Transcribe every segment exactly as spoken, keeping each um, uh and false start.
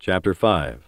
chapter five.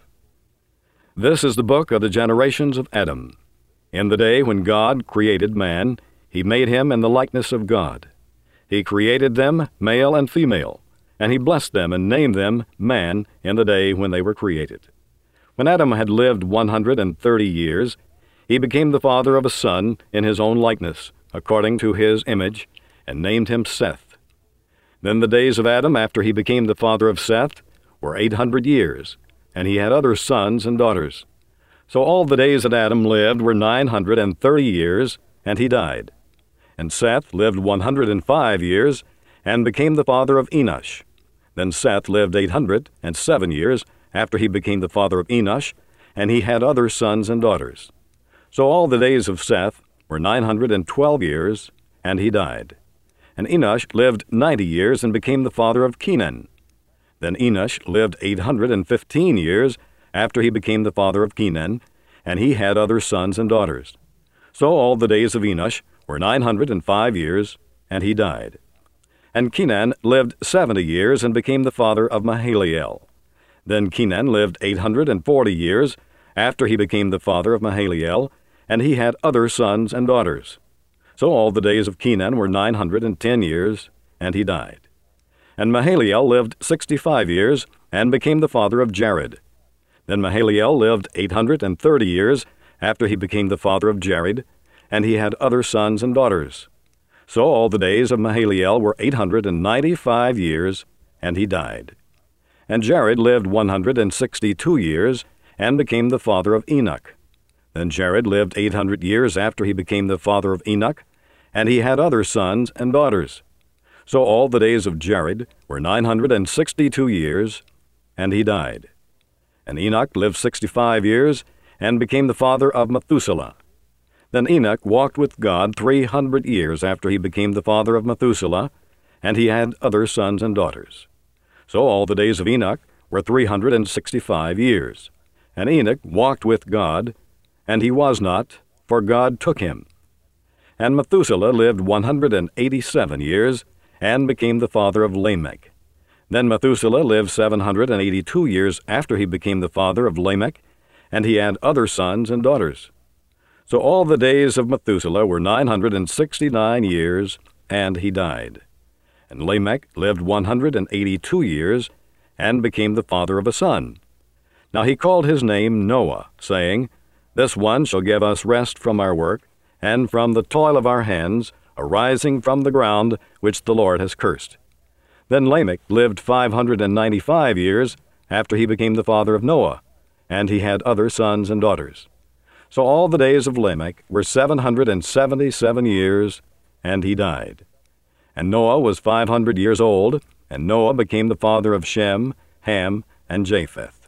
This is the book of the generations of Adam. In the day when God created man, he made him in the likeness of God. He created them, male and female, and he blessed them and named them man in the day when they were created. When Adam had lived one hundred and thirty years, he became the father of a son in his own likeness, according to his image, and named him Seth. Then the days of Adam after he became the father of Seth were eight hundred years, and he had other sons and daughters. So all the days that Adam lived were nine hundred and thirty years, and he died. And Seth lived one hundred and five years, and became the father of Enosh. Then Seth lived eight hundred and seven years after he became the father of Enosh, and he had other sons and daughters. So all the days of Seth were nine hundred and twelve years, and he died. And Enosh lived ninety years and became the father of Kenan. Then Enosh lived eight hundred and fifteen years after he became the father of Kenan, and he had other sons and daughters. So all the days of Enosh were nine hundred and five years, and he died. And Kenan lived seventy years and became the father of Mahalalel. Then Kenan lived eight hundred and forty years after he became the father of Mahalalel, and he had other sons and daughters. So all the days of Kenan were nine hundred and ten years, and he died. And Mahalalel lived sixty-five years, and became the father of Jared. Then Mahalalel lived eight hundred and thirty years after he became the father of Jared, and he had other sons and daughters. So all the days of Mahalalel were eight hundred and ninety-five years, and he died. And Jared lived one hundred and sixty-two years, and became the father of Enoch. Then Jared lived eight hundred years after he became the father of Enoch, and he had other sons and daughters. So all the days of Jared were nine hundred and sixty-two years, and he died. And Enoch lived sixty-five years, and became the father of Methuselah. Then Enoch walked with God three hundred years after he became the father of Methuselah, and he had other sons and daughters. So all the days of Enoch were three hundred and sixty-five years. And Enoch walked with God, and he was not, for God took him. And Methuselah lived one hundred and eighty-seven years, and became the father of Lamech. Then Methuselah lived seven hundred and eighty-two years after he became the father of Lamech, and he had other sons and daughters. So all the days of Methuselah were nine hundred and sixty-nine years, and he died. And Lamech lived one hundred and eighty-two years, and became the father of a son. Now he called his name Noah, saying, This one shall give us rest from our work, and from the toil of our hands, arising from the ground which the Lord has cursed. Then Lamech lived five hundred and ninety-five years after he became the father of Noah, and he had other sons and daughters. So all the days of Lamech were seven hundred and seventy-seven years, and he died. And Noah was five hundred years old, and Noah became the father of Shem, Ham, and Japheth.